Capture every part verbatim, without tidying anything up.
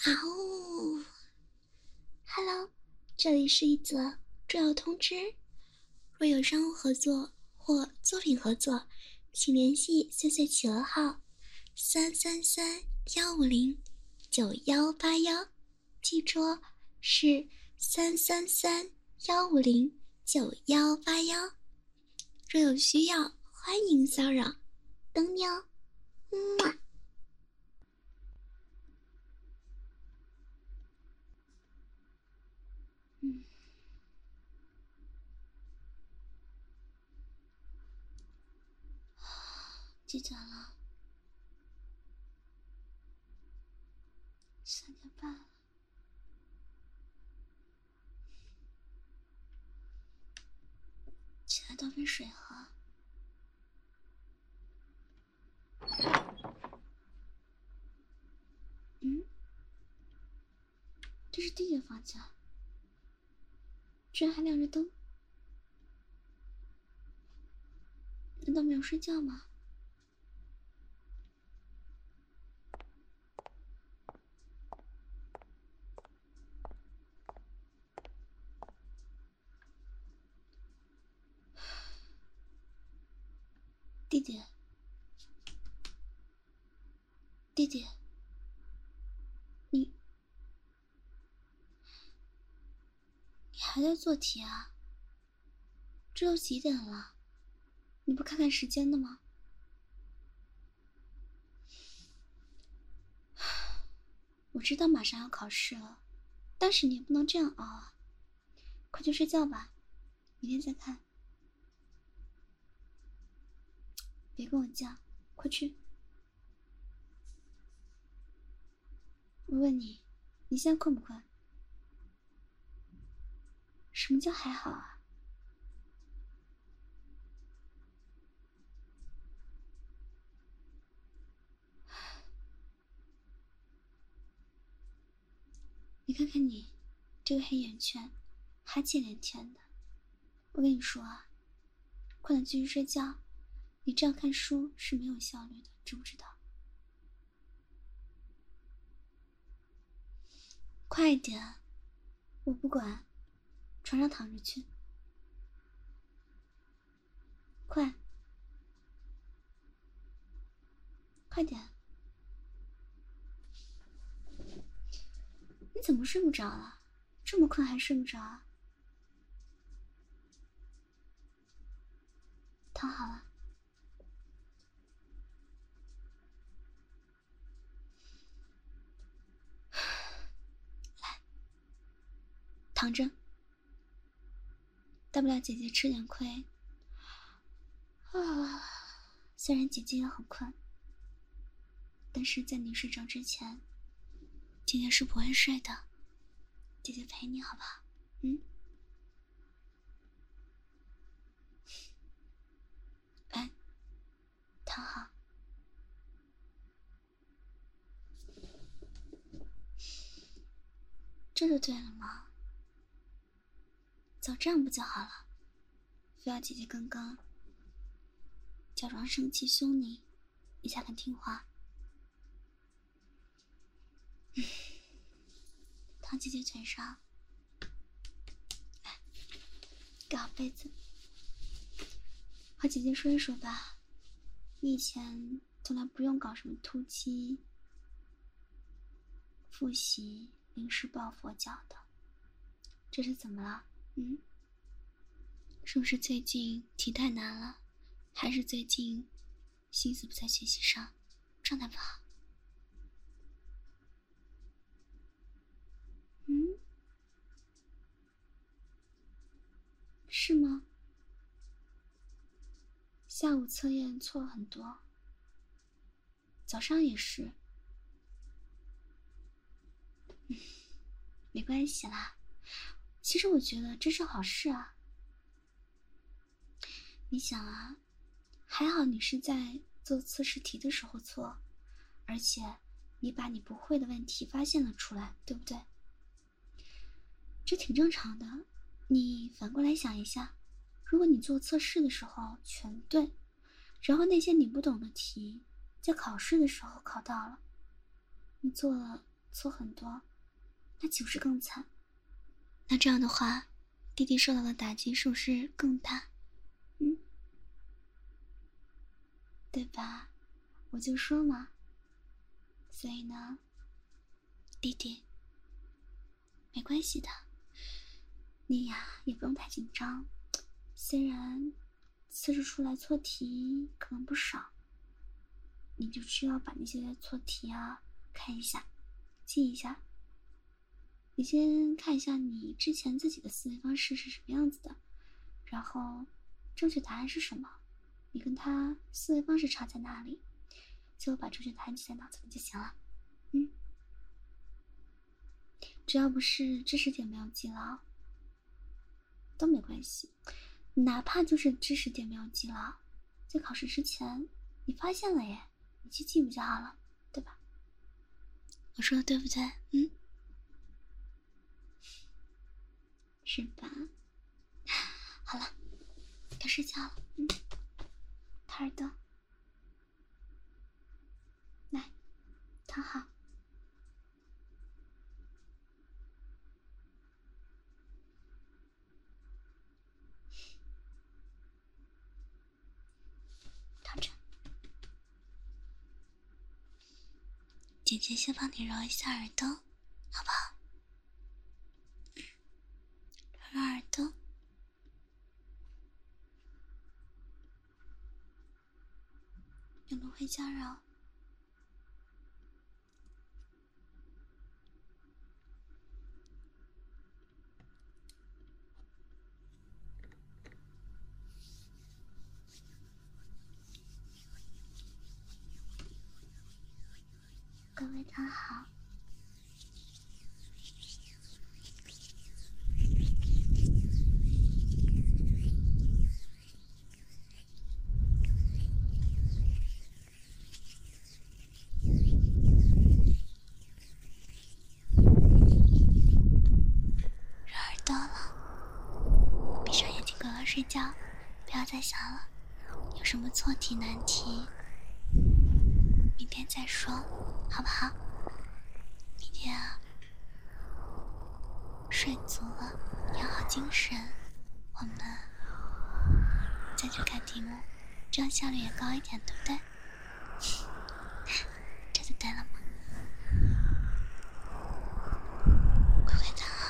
啊呜 ，Hello，这里是一则重要通知，若有商务合作或作品合作，请联系 C C 企鹅号三三三幺五零九幺八幺，记住哦，是三三三幺五零九幺八幺。若有需要，欢迎骚扰，等你哦。嗯。嗯，几点了？三点半了。起来倒杯水喝。嗯，这是弟弟房间，居然还亮着灯，难道没有睡觉吗？弟弟，弟弟，你你还在做题啊？这都几点了？你不看看时间的吗？我知道马上要考试了，但是你也不能这样熬啊！快去睡觉吧，明天再看。别跟我犟，快去！我问你，你现在困不困？什么叫还好啊？你看看你，这个黑眼圈，哈气连天的。我跟你说啊，困了继续睡觉，你这样看书是没有效率的，知不知道？快一点，我不管，床上躺着去。快，快点！你怎么睡不着了？这么困还睡不着啊？躺好了。来，躺着。大不了姐姐吃点亏。啊，虽然姐姐也很困，但是在你睡着之前，姐姐是不会睡的。姐姐陪你好不好？嗯。来，躺好。这就对了吗？早这样不就好了？非要姐姐刚刚假装生气凶你，你才肯听话。嗯，躺姐姐腿上，来，盖好被子。和姐姐说一说吧，你以前从来不用搞什么突击、复习、临时抱佛脚的，这是怎么了？嗯，是不是最近题太难了，还是最近心思不在学习上，状态不好？嗯，是吗？下午测验错了很多，早上也是。嗯，没关系啦，其实我觉得这是好事啊。你想啊，还好你是在做测试题的时候错，而且你把你不会的问题发现了出来，对不对？这挺正常的。你反过来想一下，如果你做测试的时候全对，然后那些你不懂的题在考试的时候考到了，你做了错很多，那岂不是更惨？那这样的话，弟弟受到的打击是不是更大？嗯，对吧？我就说嘛。所以呢，弟弟，没关系的，你呀也不用太紧张。虽然测试出来错题可能不少，你就需要把那些错题啊看一下，记一下。你先看一下你之前自己的思维方式是什么样子的，然后正确答案是什么，你跟他思维方式差在哪里，就把正确答案记在脑子里就行了。嗯，只要不是知识点没有记牢都没关系，哪怕就是知识点没有记牢，在考试之前你发现了耶，你去记不就好了，对吧？我说的对不对？嗯，是吧？好了，该睡觉了。嗯，掏耳朵，来，躺好。躺着，姐姐先帮你揉一下耳朵，好不好？揉揉耳朵。有芦荟胶揉。各位躺好。揉耳朵了，闭上眼睛乖乖睡觉，不要再想了。有什么错题难题，明天再说，好不好？明天啊，睡足了，养好精神，我们再去看题目，这样效率也高一点，对不对？这就对了嘛。乖乖躺好，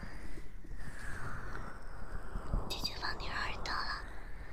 姐姐帮你揉耳朵了。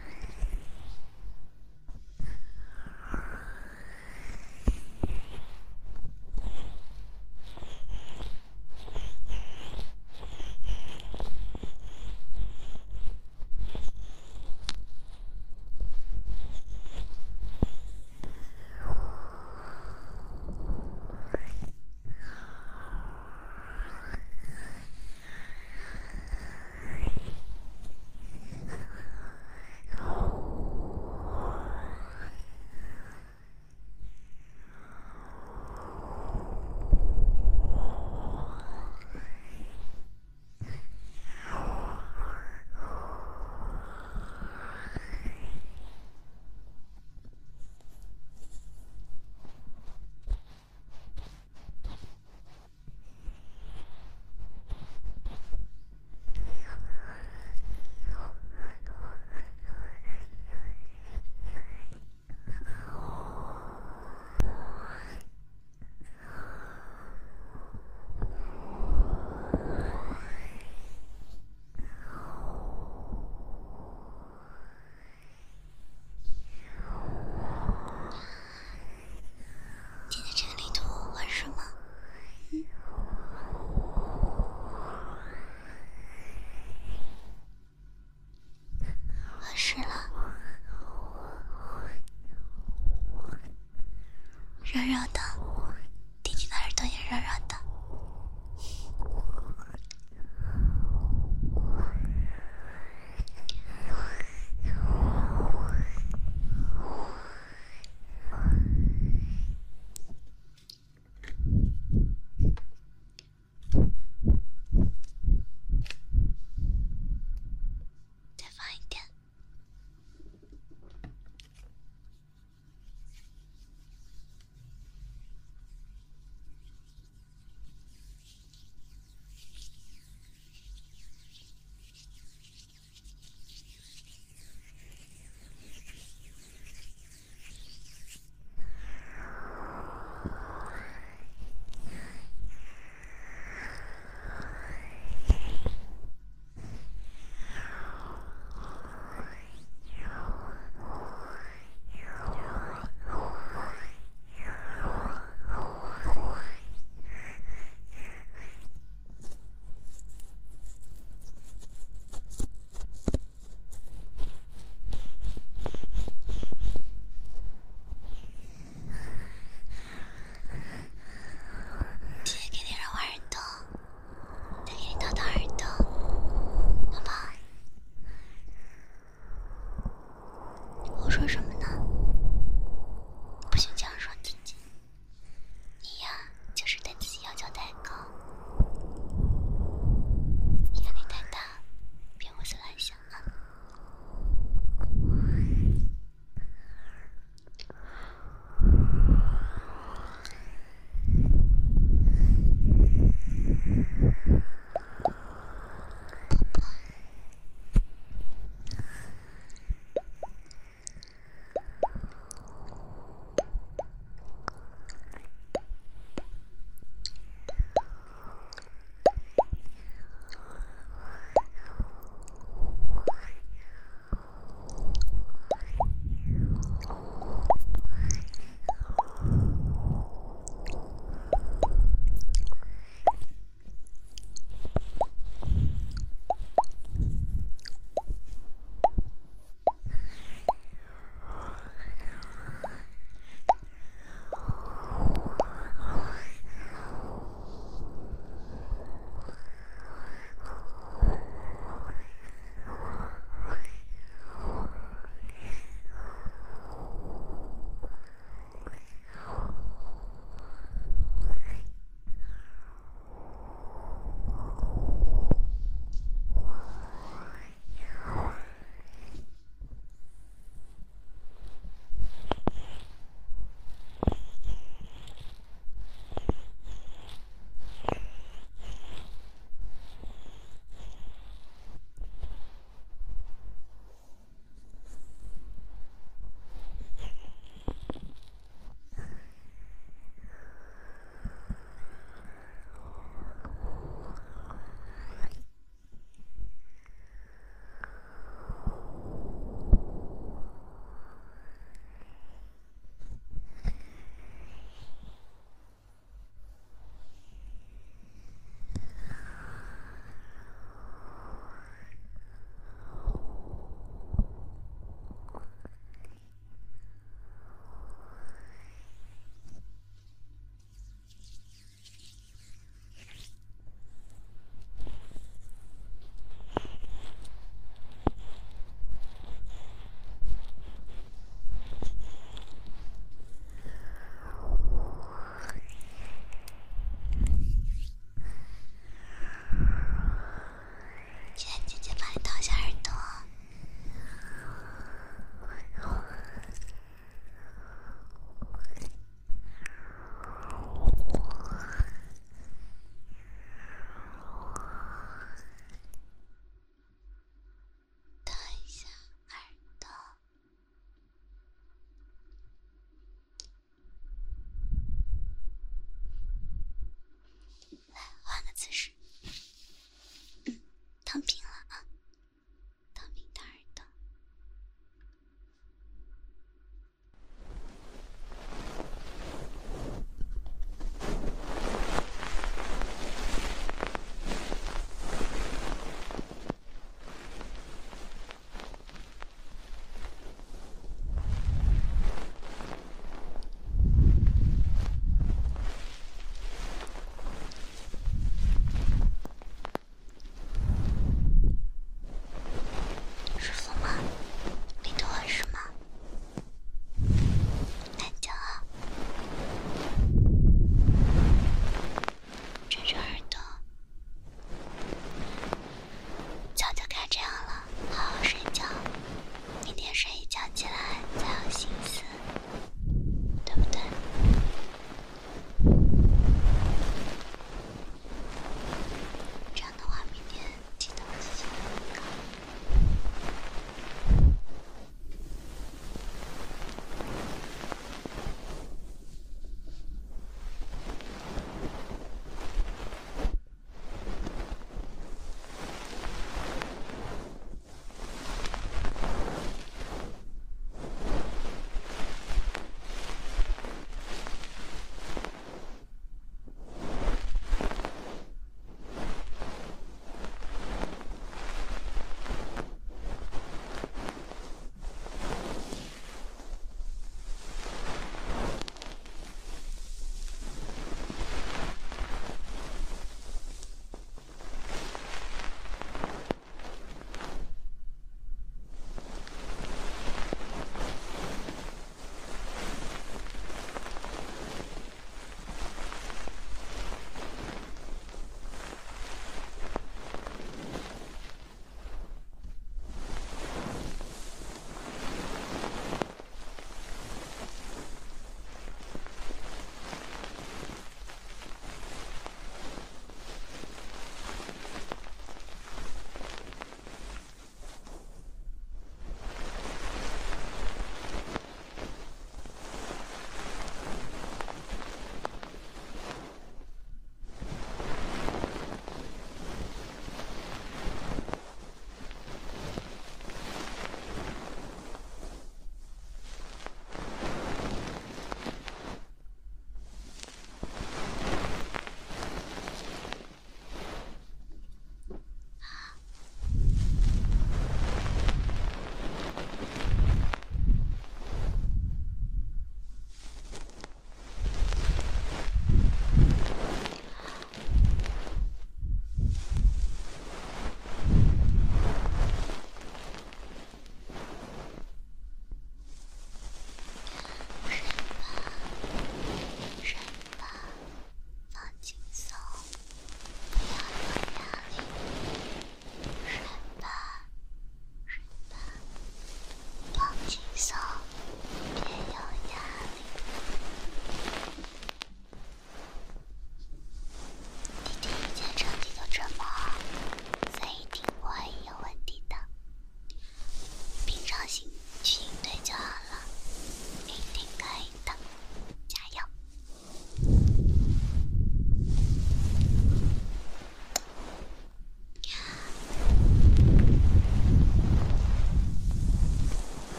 姐姐这个力度合适吗？嗯，合适了。热热的，弟弟的耳朵也热热的。再放一点。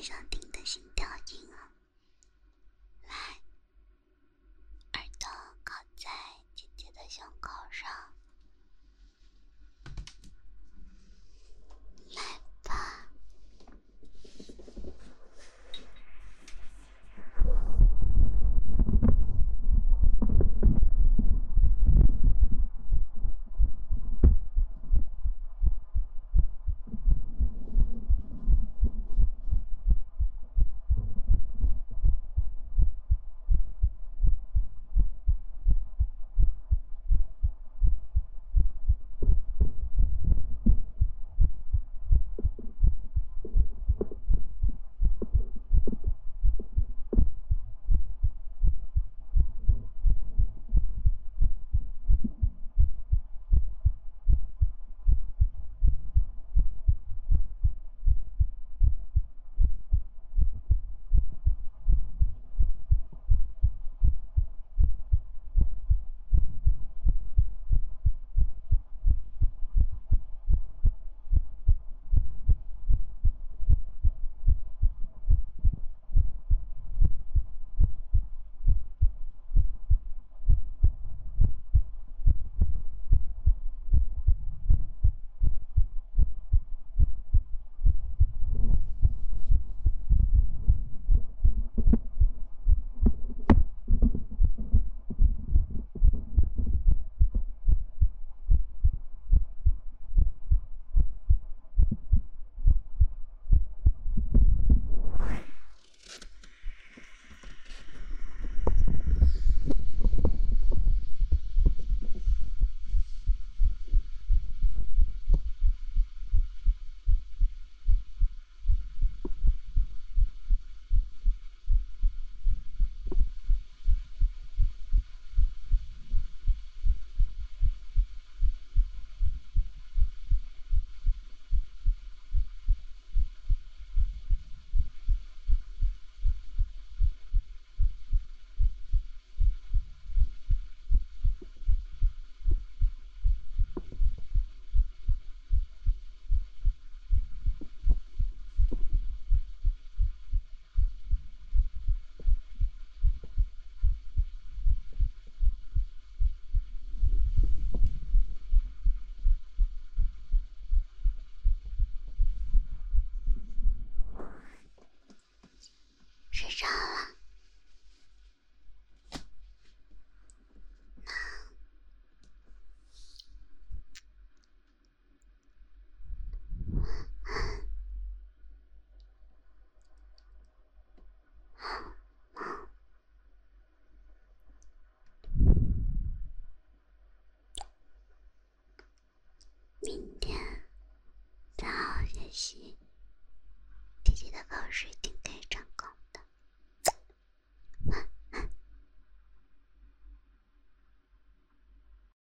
很想听的心跳音啊！来，耳朵靠在姐姐的胸口上，来吧。睡着了，明天再好好学习，姐姐的考试一定可以成功。